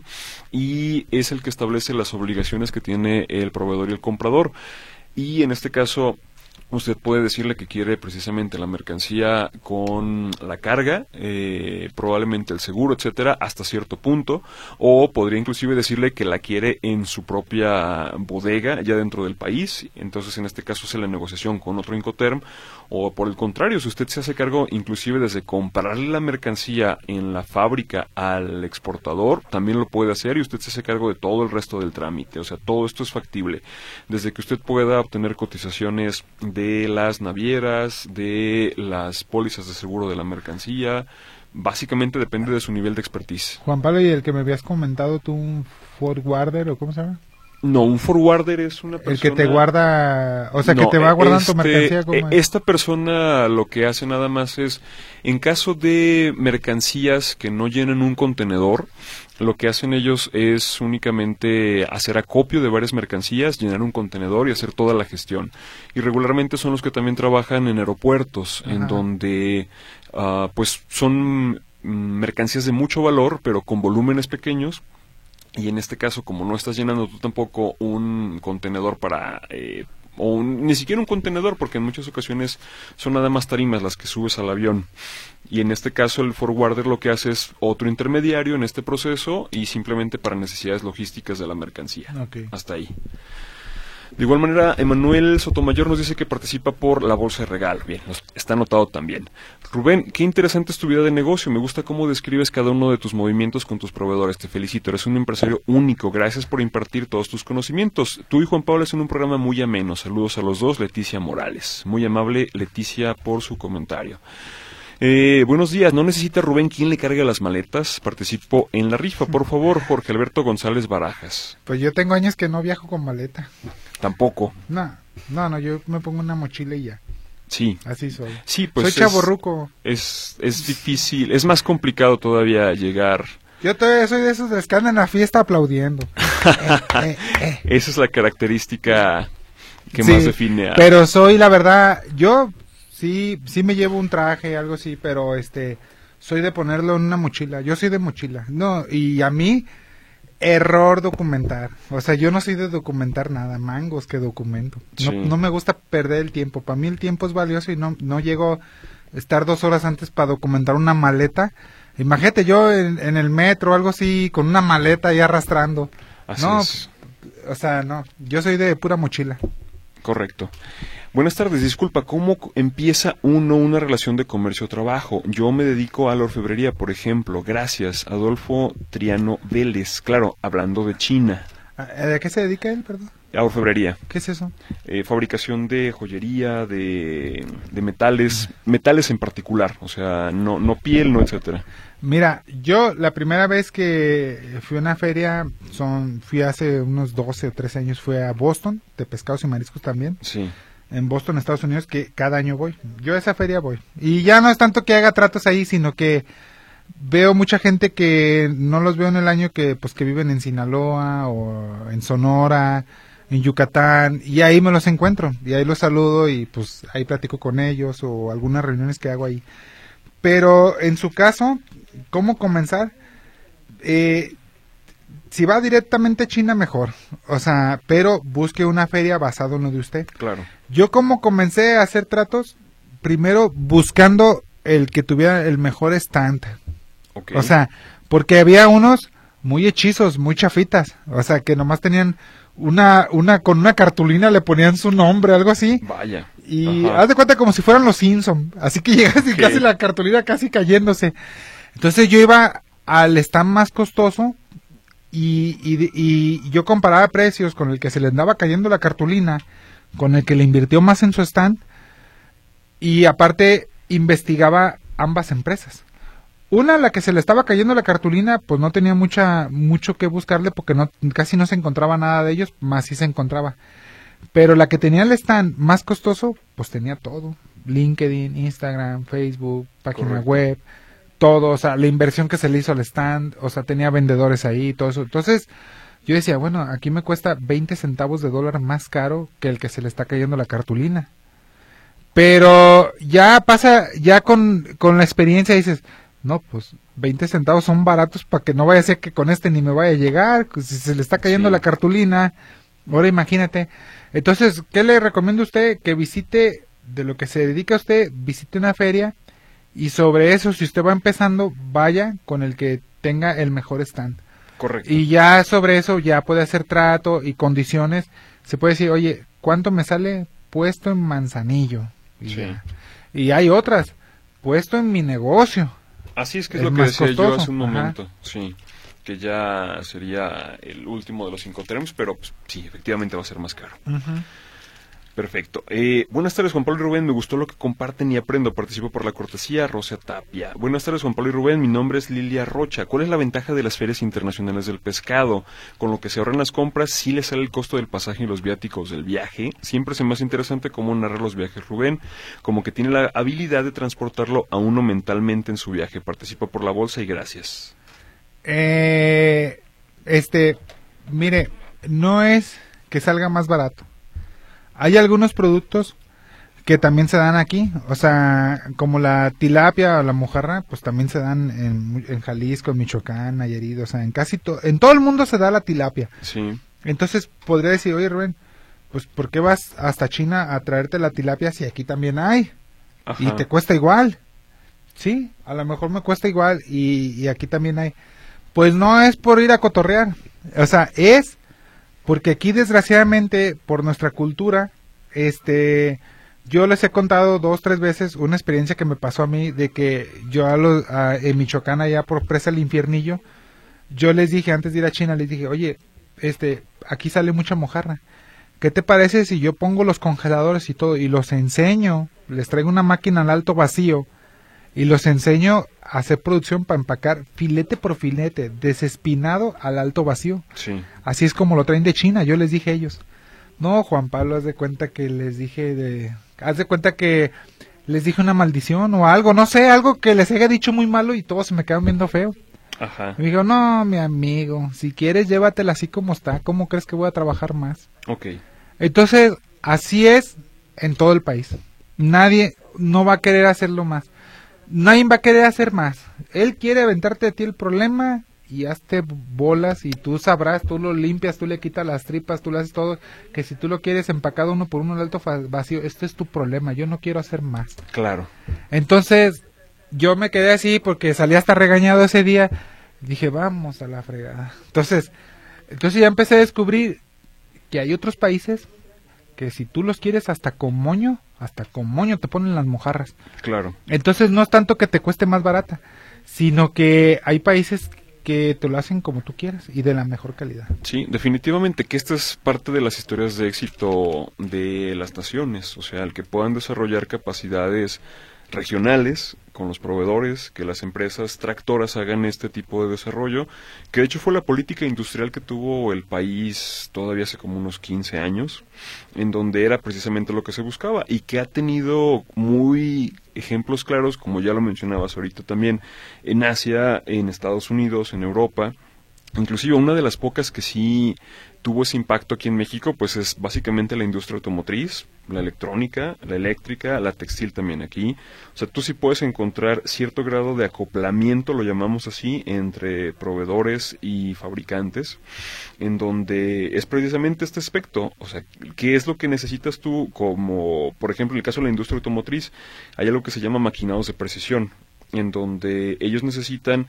y es el que establece las obligaciones que tiene el proveedor y el comprador. Y en este caso, usted puede decirle que quiere precisamente la mercancía con la carga, probablemente el seguro, etcétera, hasta cierto punto, o podría inclusive decirle que la quiere en su propia bodega, ya dentro del país. Entonces, en este caso, hace la negociación con otro Incoterm, o por el contrario, si usted se hace cargo inclusive desde comprarle la mercancía en la fábrica al exportador, también lo puede hacer y usted se hace cargo de todo el resto del trámite. O sea, todo esto es factible. Desde que usted pueda obtener cotizaciones de las navieras, de las pólizas de seguro de la mercancía, básicamente depende de su nivel de expertise. Juan Pablo, ¿y el que me habías comentado tú, un forwarder o cómo se llama? No, un forwarder es una persona... El que te guarda, o sea, no, que te va guardando tu mercancía. ¿Cómo es? Esta persona lo que hace nada más es, en caso de mercancías que no llenen un contenedor, lo que hacen ellos es únicamente hacer acopio de varias mercancías, llenar un contenedor y hacer toda la gestión. Y regularmente son los que también trabajan en aeropuertos, en donde pues son mercancías de mucho valor, pero con volúmenes pequeños. Y en este caso, como no estás llenando tú tampoco un contenedor para... ni siquiera un contenedor, porque en muchas ocasiones son nada más tarimas las que subes al avión. Y en este caso el forwarder lo que hace es otro intermediario en este proceso y simplemente para necesidades logísticas de la mercancía. Okay. Hasta ahí. De igual manera, Emanuel Sotomayor nos dice que participa por la bolsa de regalo. Bien, está anotado también. Rubén, qué interesante es tu vida de negocio. Me gusta cómo describes cada uno de tus movimientos con tus proveedores. Te felicito, eres un empresario único. Gracias por impartir todos tus conocimientos. Tú y Juan Pablo hacen un programa muy ameno. Saludos a los dos, Leticia Morales. Muy amable, Leticia, por su comentario. Buenos días, ¿no necesita Rubén quien le cargue las maletas? Participo en la rifa, por favor, Jorge Alberto González Barajas. Pues yo tengo años que no viajo con maleta. Tampoco. No, yo me pongo una mochila y ya. Sí. Así soy. Sí, pues soy chavorruco. Es difícil, es más complicado todavía llegar. Yo todavía soy de esos que andan en la fiesta aplaudiendo. Esa es la característica que más define a... Pero soy, la verdad, yo... Sí me llevo un traje, algo así, pero soy de ponerlo en una mochila. Yo soy de mochila. No, y a mí, error documentar. O sea, yo no soy de documentar nada, mangos que documento. No me gusta perder el tiempo. Para mí el tiempo es valioso y no llego a estar 2 horas antes para documentar una maleta. Imagínate yo en el metro o algo así, con una maleta ahí arrastrando. Así es. O sea, no, yo soy de pura mochila. Correcto. Buenas tardes, disculpa, ¿cómo empieza uno una relación de comercio o trabajo? Yo me dedico a la orfebrería, por ejemplo. Gracias, Adolfo Triano Vélez. Claro, hablando de China. ¿A qué se dedica él, perdón? A orfebrería. ¿Qué es eso? Fabricación de joyería, de metales, metales en particular, o sea, no piel, no etcétera. Mira, yo la primera vez que fui a una feria, fui hace unos 12 o 13 años, fui a Boston, de pescados y mariscos también. Sí. En Boston, Estados Unidos, que cada año voy. Yo a esa feria voy. Y ya no es tanto que haga tratos ahí, sino que veo mucha gente que no los veo en el año que viven en Sinaloa o en Sonora, en Yucatán, y ahí me los encuentro. Y ahí los saludo y pues ahí platico con ellos o algunas reuniones que hago ahí. Pero en su caso, ¿cómo comenzar? Si va directamente a China, mejor. O sea, pero busque una feria basado en lo de usted. Claro. Yo como comencé a hacer tratos, primero buscando el que tuviera el mejor stand. Okay. O sea, porque había unos muy hechizos, muy chafitas, o sea, que nomás tenían con una cartulina le ponían su nombre, algo así. Vaya. Y haz de cuenta como si fueran los Simpson, así que llegas y casi la cartulina casi cayéndose. Entonces yo iba al stand más costoso y yo comparaba precios con el que se le andaba cayendo la cartulina, con el que le invirtió más en su stand, y aparte investigaba ambas empresas. Una, la que se le estaba cayendo la cartulina, pues no tenía mucho que buscarle porque casi no se encontraba nada de ellos, más sí se encontraba. Pero la que tenía el stand más costoso, pues tenía todo. LinkedIn, Instagram, Facebook, página web, todo, o sea, la inversión que se le hizo al stand, o sea, tenía vendedores ahí, todo eso. Entonces, yo decía, bueno, aquí me cuesta 20 centavos de dólar más caro que el que se le está cayendo la cartulina. Pero ya pasa, ya con la experiencia dices, no, pues 20 centavos son baratos para que no vaya a ser que con este ni me vaya a llegar, pues, si se le está cayendo la cartulina, ahora imagínate. Entonces, ¿qué le recomiendo a usted? Que visite, de lo que se dedica a usted, visite una feria, y sobre eso, si usted va empezando, vaya con el que tenga el mejor stand. Correcto. Y ya sobre eso ya puede hacer trato y condiciones, se puede decir, oye, ¿cuánto me sale puesto en Manzanillo? Y hay otras, puesto en mi negocio. Así es que es lo que decía yo hace un momento, sí, que ya sería el último de los 5 terms, pero pues, sí, efectivamente va a ser más caro. Perfecto. Buenas tardes, Juan Pablo y Rubén. Me gustó lo que comparten y aprendo. Participo por la cortesía. Rosa Tapia. Buenas tardes, Juan Pablo y Rubén. Mi nombre es Lilia Rocha. ¿Cuál es la ventaja de las ferias internacionales del pescado? Con lo que se ahorran las compras, sí le sale el costo del pasaje y los viáticos del viaje. Siempre es más interesante cómo narra los viajes Rubén, como que tiene la habilidad de transportarlo a uno mentalmente en su viaje. Participo por la bolsa y gracias. Mire, no es que salga más barato. Hay algunos productos que también se dan aquí, o sea, como la tilapia o la mojarra, pues también se dan en Jalisco, en Michoacán, Nayarit, o sea, en todo el mundo se da la tilapia. Sí. Entonces podría decir, oye Rubén, pues ¿por qué vas hasta China a traerte la tilapia si aquí también hay? Ajá. Y te cuesta igual. Sí, a lo mejor me cuesta igual y aquí también hay. Pues no es por ir a cotorrear, o sea, es porque aquí desgraciadamente por nuestra cultura, yo les he contado 2, 3 veces una experiencia que me pasó a mí de que yo en Michoacán allá por Presa El Infiernillo, yo les dije antes de ir a China, les dije, oye, aquí sale mucha mojarra, ¿qué te parece si yo pongo los congeladores y todo y los enseño, les traigo una máquina al alto vacío y los enseño a hacer producción para empacar filete por filete, desespinado al alto vacío? Sí. Así es como lo traen de China, yo les dije a ellos. No, Juan Pablo, haz de cuenta que les dije una maldición o algo, no sé, algo que les haya dicho muy malo y todos se me quedan viendo feo. Ajá. Me dijo, no, mi amigo, si quieres llévatela así como está, ¿cómo crees que voy a trabajar más? Ok. Entonces, así es en todo el país. Nadie no va a querer hacerlo más. Nadie va a querer hacer más. Él quiere aventarte a ti el problema y hazte bolas y tú sabrás, tú lo limpias, tú le quitas las tripas, tú le haces todo, que si tú lo quieres empacado uno por uno al alto vacío, este es tu problema, yo no quiero hacer más. Claro. Entonces, yo me quedé así porque salí hasta regañado ese día, dije, vamos a la fregada. Entonces ya empecé a descubrir que hay otros países que si tú los quieres hasta con moño te ponen las mojarras. Claro. Entonces no es tanto que te cueste más barata, sino que hay países que te lo hacen como tú quieras y de la mejor calidad. Sí, definitivamente que esta es parte de las historias de éxito de las naciones, o sea, el que puedan desarrollar capacidades regionales con los proveedores, que las empresas tractoras hagan este tipo de desarrollo, que de hecho fue la política industrial que tuvo el país todavía hace como unos 15 años, en donde era precisamente lo que se buscaba y que ha tenido muy ejemplos claros, como ya lo mencionabas ahorita también, en Asia, en Estados Unidos, en Europa. Inclusive una de las pocas que sí tuvo ese impacto aquí en México, pues es básicamente la industria automotriz, la electrónica, la eléctrica, la textil también aquí. O sea, tú sí puedes encontrar cierto grado de acoplamiento, lo llamamos así, entre proveedores y fabricantes, en donde es precisamente este aspecto. O sea, ¿qué es lo que necesitas tú? Como, por ejemplo, en el caso de la industria automotriz, hay algo que se llama maquinados de precisión, en donde ellos necesitan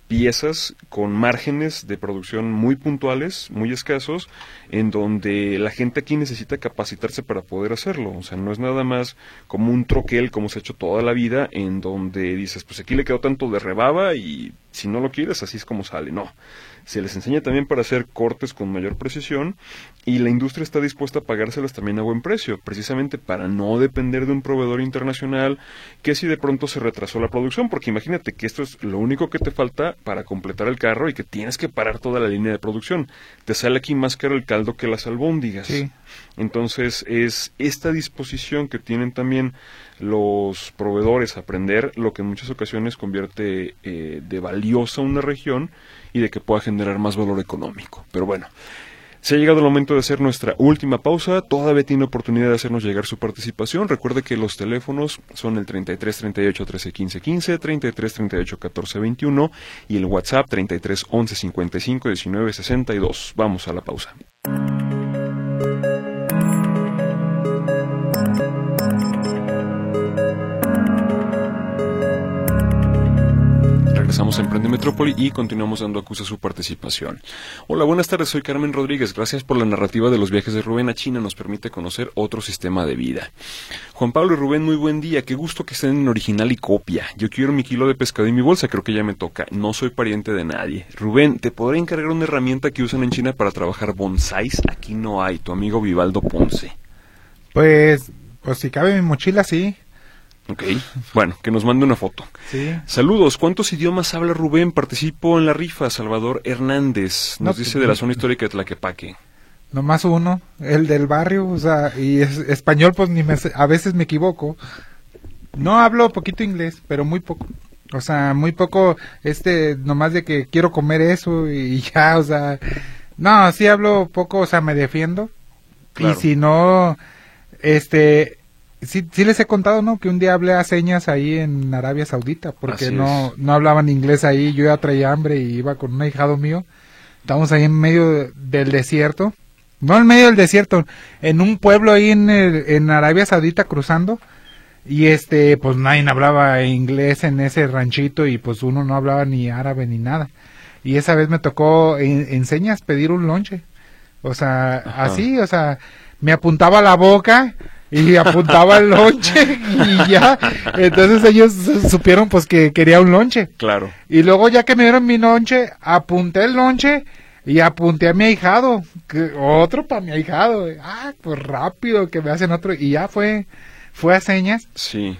piezas con márgenes de producción muy puntuales, muy escasos, en donde la gente aquí necesita capacitarse para poder hacerlo. O sea, no es nada más como un troquel, como se ha hecho toda la vida, en donde dices, pues aquí le quedó tanto de rebaba y si no lo quieres, así es como sale. No. Se les enseña también para hacer cortes con mayor precisión y la industria está dispuesta a pagárselas también a buen precio, precisamente para no depender de un proveedor internacional que si de pronto se retrasó la producción, porque imagínate que esto es lo único que te falta para completar el carro y que tienes que parar toda la línea de producción. Te sale aquí más caro el caldo que las albóndigas. Sí. Entonces es esta disposición que tienen también los proveedores a aprender lo que en muchas ocasiones convierte de valiosa una región y de que pueda generar más valor económico. Pero bueno, se ha llegado el momento de hacer nuestra última pausa. Todavía tiene oportunidad de hacernos llegar su participación. Recuerde que los teléfonos son el 33 38 13 15 15, 33 38 14 21 y el WhatsApp 33 11 55 19 62. Vamos a la pausa. Regresamos a Emprende Metrópoli y continuamos dando acusa su participación. Hola, buenas tardes, soy Carmen Rodríguez. Gracias por la narrativa de los viajes de Rubén a China. Nos permite conocer otro sistema de vida. Juan Pablo y Rubén, muy buen día. Qué gusto que estén en original y copia. Yo quiero mi kilo de pescado y mi bolsa, creo que ya me toca. No soy pariente de nadie. Rubén, ¿te podré encargar una herramienta que usan en China para trabajar bonsáis? Aquí no hay. Tu amigo Vivaldo Ponce. Pues si cabe en mi mochila, sí. Ok, bueno, que nos mande una foto. Sí. Saludos, ¿cuántos idiomas habla Rubén? Participo en la rifa. Salvador Hernández nos dice de la zona histórica de Tlaquepaque. Nomás uno, el del barrio, o sea, y español pues a veces me equivoco. No hablo poquito inglés, pero muy poco. O sea, muy poco, nomás de que quiero comer eso y ya, o sea, no, sí hablo poco, o sea, me defiendo. Claro. Y si no, sí les he contado, ¿no? Que un día hablé a señas ahí en Arabia Saudita, porque no hablaban inglés ahí, yo ya traía hambre y iba con un ahijado mío. Estábamos ahí en medio del desierto, no en medio del desierto, en un pueblo ahí en Arabia Saudita cruzando, y pues nadie hablaba inglés en ese ranchito y pues uno no hablaba ni árabe ni nada. Y esa vez me tocó en señas pedir un lonche. O sea, así, o sea, me apuntaba la boca y apuntaba el lonche y ya. Entonces ellos supieron pues que quería un lonche. Claro. Y luego ya que me dieron mi lonche, apunté el lonche y apunté a mi ahijado, otro para mi ahijado. Pues rápido que me hacen otro y ya fue a señas. Sí.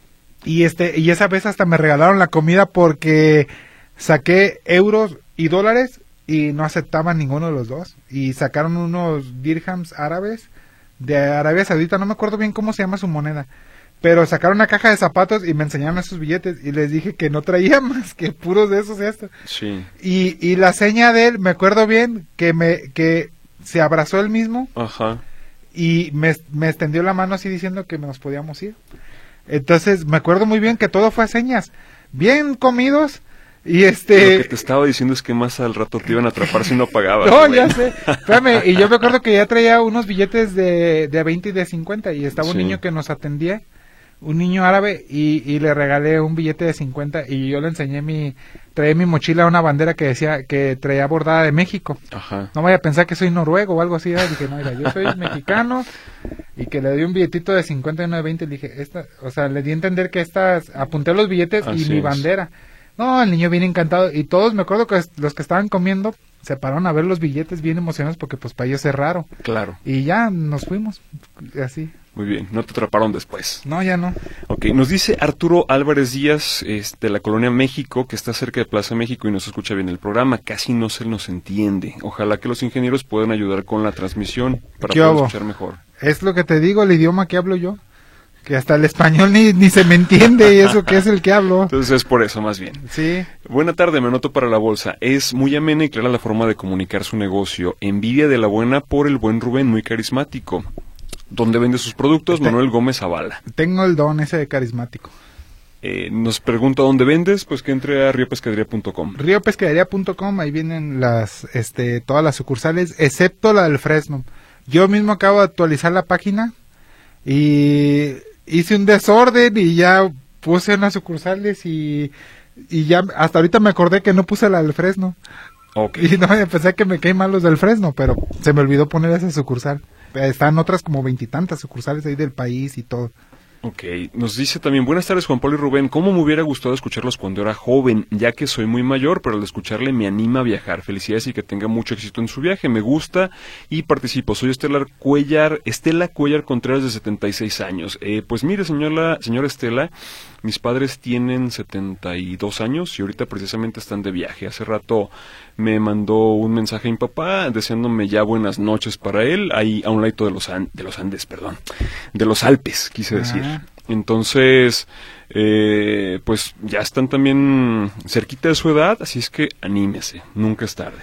Y esa vez hasta me regalaron la comida porque saqué euros y dólares y no aceptaban ninguno de los dos. Y sacaron unos dirhams árabes de Arabia Saudita, no me acuerdo bien cómo se llama su moneda, pero sacaron una caja de zapatos y me enseñaron esos billetes y les dije que no traía más que puros de esos esto. Sí. Y la seña de él, me acuerdo bien que se abrazó él mismo. Ajá. Y me extendió la mano así diciendo que nos podíamos ir. Entonces me acuerdo muy bien que todo fue a señas, bien comidos. Y Lo que te estaba diciendo es que más al rato te iban a atrapar si no pagabas. No, ya sé. Espérame, y yo me acuerdo que ya traía unos billetes de 20 y de 50 y estaba un niño que nos atendía, un niño árabe, y le regalé un billete de 50 y yo le enseñé traía en mi mochila una bandera que decía que traía bordada de México. Ajá. No vaya a pensar que soy noruego o algo así. Dije, no, mira, yo soy mexicano, y que le di un billetito de 50 y uno de 20 y le dije, o sea, le di a entender que apunté los billetes así y mi bandera. No, el niño viene encantado y todos, me acuerdo que los que estaban comiendo se pararon a ver los billetes bien emocionados porque pues para ellos es raro. Claro. Y ya nos fuimos, así. Muy bien, no te atraparon después. No, ya no. Ok, nos dice Arturo Álvarez Díaz, de la Colonia México, que está cerca de Plaza México y nos escucha bien el programa. Casi no se nos entiende. Ojalá que los ingenieros puedan ayudar con la transmisión para poder escuchar mejor. Es lo que te digo, el idioma que hablo yo. Que hasta el español ni se me entiende, y eso que es el que hablo. Entonces es por eso, más bien. Sí. Buena tarde, me anoto para la bolsa. Es muy amena y clara la forma de comunicar su negocio. Envidia de la buena por el buen Rubén, muy carismático. ¿Dónde vende sus productos? Manuel Gómez Zavala. Tengo el don ese de carismático. Nos pregunta dónde vendes, pues que entre a riopescadería.com. Riopescadería.com, ahí vienen todas las sucursales, excepto la del Fresno. Yo mismo acabo de actualizar la página y hice un desorden y ya puse unas sucursales y Y ya hasta ahorita me acordé que no puse la del Fresno. Okay. Y no, pensé que me caen mal los del Fresno, pero se me olvidó poner esa sucursal. Están otras como 20 y tantas sucursales ahí del país y todo. Ok, nos dice también, buenas tardes Juan Pablo y Rubén, ¿cómo me hubiera gustado escucharlos cuando era joven? Ya que soy muy mayor, pero al escucharle me anima a viajar. Felicidades y que tenga mucho éxito en su viaje, me gusta y participo. Soy Estela Cuellar Contreras, de 76 años. Pues mire, señora Estela, mis padres tienen 72 años y ahorita precisamente están de viaje. Hace rato me mandó un mensaje a mi papá deseándome ya buenas noches para él, ahí a un ladito de los Alpes, quise decir. Entonces, pues ya están también cerquita de su edad, así es que anímese, nunca es tarde.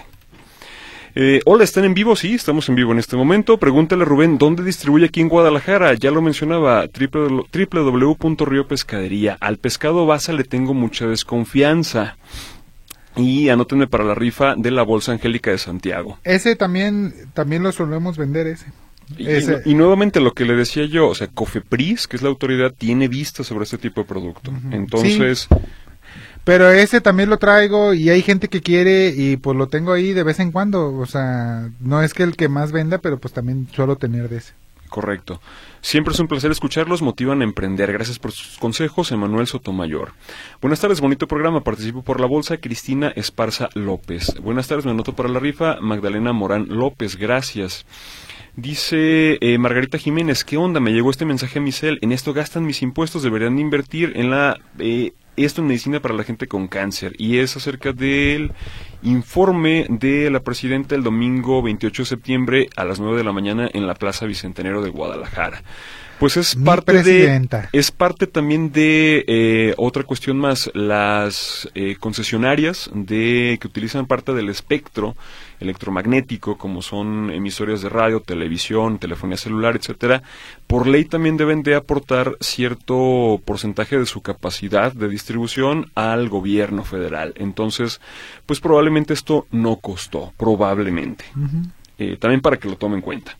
Hola, ¿están en vivo? Sí, estamos en vivo en este momento. Pregúntale, Rubén, ¿dónde distribuye aquí en Guadalajara? Ya lo mencionaba, www.rio Pescadería. Al pescado basa le tengo mucha desconfianza. Y anótenme para la rifa de la Bolsa Angélica de Santiago. Ese también lo solemos vender, ese. Y nuevamente lo que le decía yo, o sea, Cofepris, que es la autoridad, tiene vista sobre este tipo de producto. Entonces... Sí, pero ese también lo traigo y hay gente que quiere y pues lo tengo ahí de vez en cuando. O sea, no es que el que más venda, pero pues también suelo tener de ese. Correcto. Siempre es un placer escucharlos, motivan a emprender. Gracias por sus consejos, Emanuel Sotomayor. Buenas tardes, bonito programa. Participo por la bolsa, Cristina Esparza López. Buenas tardes, me anoto para la rifa, Magdalena Morán López. Gracias. Dice Margarita Jiménez, ¿qué onda? Me llegó este mensaje a mi cel. En esto gastan mis impuestos, deberían invertir en esto en medicina para la gente con cáncer. Y es acerca del informe de la presidenta el domingo 28 de septiembre a las 9 de la mañana en la Plaza Bicentenario de Guadalajara. Pues es parte también de otra cuestión más, las concesionarias que utilizan parte del espectro electromagnético, como son emisoras de radio, televisión, telefonía celular, etcétera, por ley también deben de aportar cierto porcentaje de su capacidad de distribución al gobierno federal. Entonces, pues probablemente esto no costó, probablemente. También para que lo tomen en cuenta.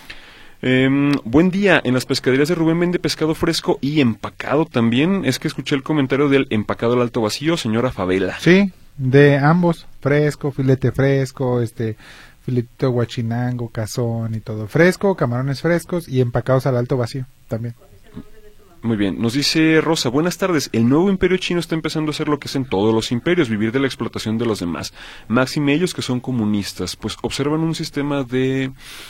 Buen día, en las pescaderías de Rubén vende pescado fresco y empacado también. Es que escuché el comentario del empacado al alto vacío, señora Favela. Sí, de ambos, fresco, filete fresco, filetito guachinango, cazón y todo fresco, camarones frescos y empacados al alto vacío también. Muy bien, nos dice Rosa, buenas tardes, el nuevo imperio chino está empezando a hacer lo que hacen todos los imperios, vivir de la explotación de los demás, máxime ellos que son comunistas, pues observan un sistema de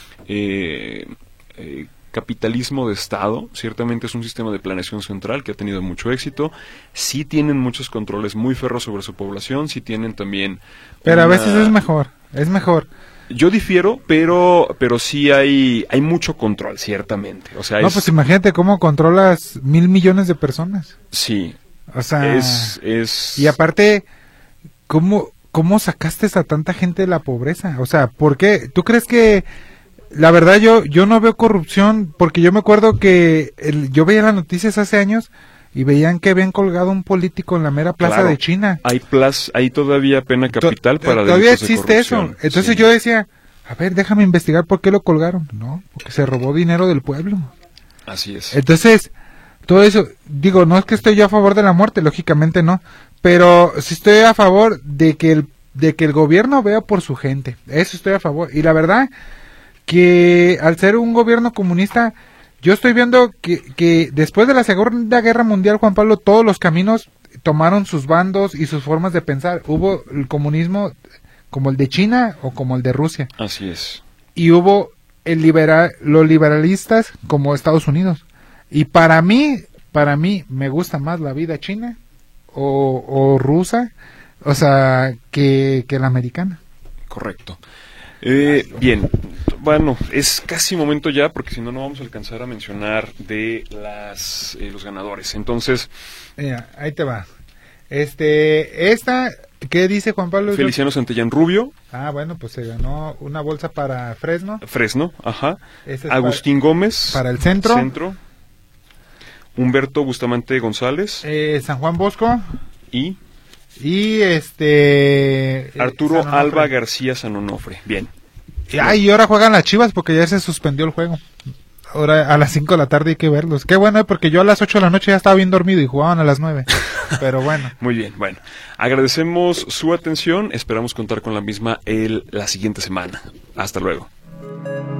capitalismo de Estado, ciertamente es un sistema de planeación central que ha tenido mucho éxito, sí tienen muchos controles muy ferros sobre su población, sí tienen también... Pero a veces es mejor. Yo difiero, pero sí hay mucho control, ciertamente. O sea, pues imagínate cómo controlas 1,000 millones de personas. Sí. O sea, es... Y aparte, ¿cómo sacaste a tanta gente de la pobreza? O sea, ¿por qué? ¿Tú crees que... La verdad yo no veo corrupción, porque yo me acuerdo que yo veía las noticias hace años y veían que habían colgado un político en la mera plaza de China. Hay todavía pena capital para todavía existe eso. Entonces yo decía, a ver, déjame investigar por qué lo colgaron. No, porque se robó dinero del pueblo. Así es. Entonces, todo eso, digo, no es que estoy yo a favor de la muerte, lógicamente no, pero sí estoy a favor de que el gobierno vea por su gente. Eso estoy a favor. Y la verdad que al ser un gobierno comunista, yo estoy viendo que después de la Segunda Guerra Mundial, Juan Pablo, todos los caminos tomaron sus bandos y sus formas de pensar. Hubo el comunismo como el de China o como el de Rusia. Así es. Y hubo los liberalistas como Estados Unidos. Y para mí me gusta más la vida china o rusa, o sea, que la americana. Correcto. Bien, bueno, es casi momento ya, porque si no, no vamos a alcanzar a mencionar de los ganadores. Entonces... ahí te va. ¿Qué dice Juan Pablo? Feliciano Santillán Rubio. Ah, bueno, pues se ganó una bolsa para Fresno. Ajá. Agustín Gómez. Para el centro. Humberto Bustamante González. San Juan Bosco. Y Arturo Alba García San Onofre. Bien. Y ahora juegan las Chivas porque ya se suspendió el juego. ahora a las 5 de la tarde hay que verlos. Qué bueno, porque yo a las 8 de la noche ya estaba bien dormido y jugaban a las 9. Pero bueno. Muy bien, bueno. Agradecemos su atención. Esperamos contar con la misma la siguiente semana. Hasta luego.